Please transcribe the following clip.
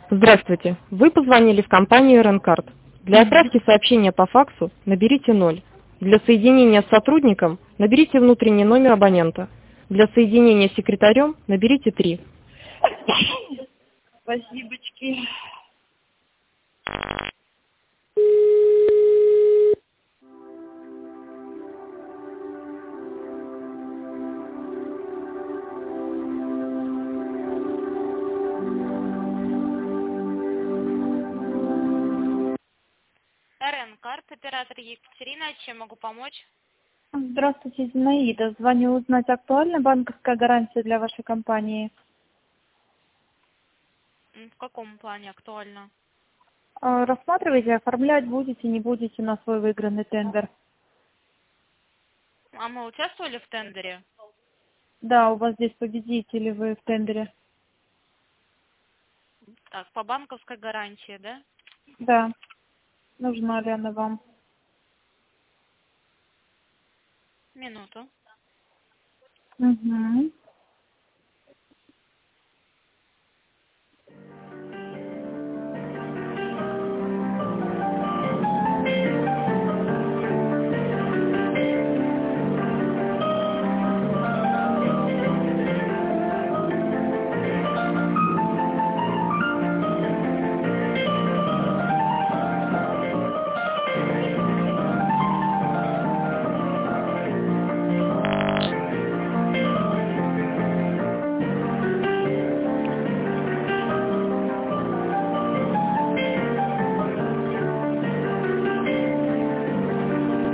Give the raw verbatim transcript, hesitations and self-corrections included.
Здравствуйте. Вы позвонили в компанию Ренкард. Для отправки сообщения по факсу наберите ноль. Для соединения с сотрудником наберите внутренний номер абонента. Для соединения с секретарем наберите три. Спасибочки. Ренкард, оператор Екатерина, чем могу помочь? Здравствуйте, Зинаида. Звоню узнать, актуальна банковская гарантия для вашей компании? М, В каком плане актуально? А, Рассматриваете, оформлять будете, не будете на свой выигранный тендер? А мы участвовали в тендере? Да, у вас здесь победители, вы в тендере. Так, по банковской гарантии, да? Да. Нужна ли она вам? Минуту. Угу.